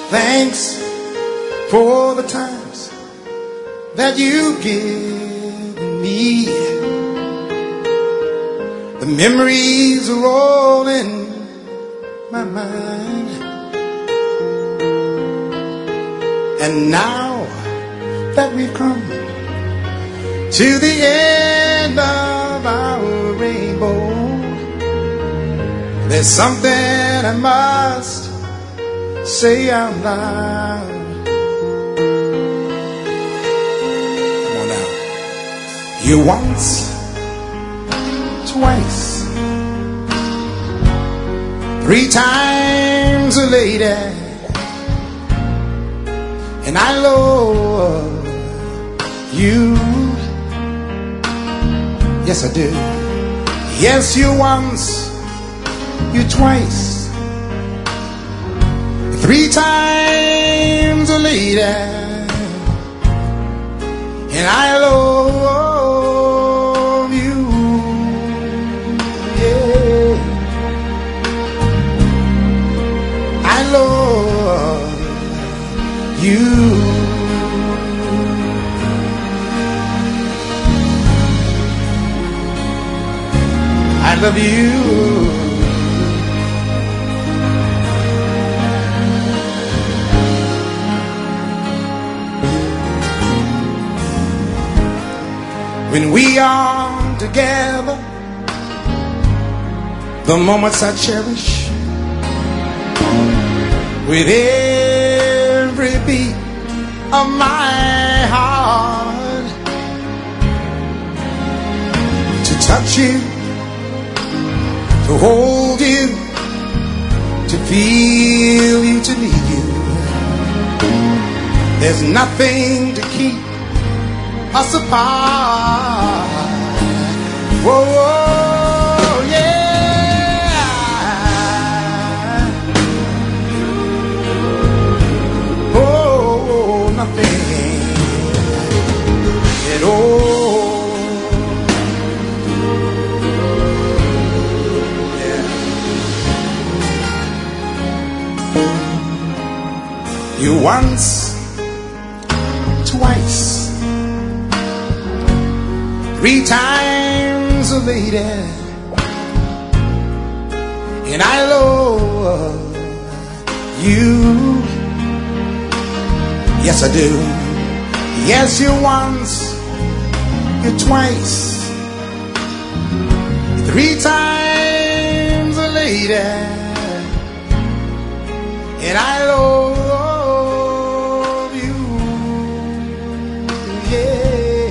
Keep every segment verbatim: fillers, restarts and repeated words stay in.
Thanks for the times that you've given me. The memories are all in my mind. And now that we've come to the end of our rainbow, there's something I must say out loud. Come on now. You once, twice, three times a lady, and I love you. Yes, I do. Yes, you once, you twice, three times a lady, and I love you. Yeah, I love you. I love you. When we are together, the moments I cherish with every beat of my heart. To touch you, to hold you, to feel you, to need you. There's nothing to keep us apart. Whoa, whoa, yeah. Oh, nothing at all. Yeah. You once, twice, three times a lady, and I love you. Yes, I do. Yes, you once, you twice, three times a lady, and I love you. Yeah,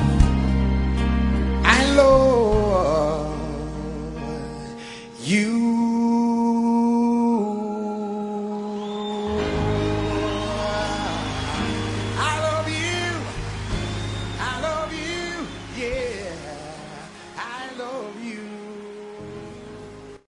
I love you.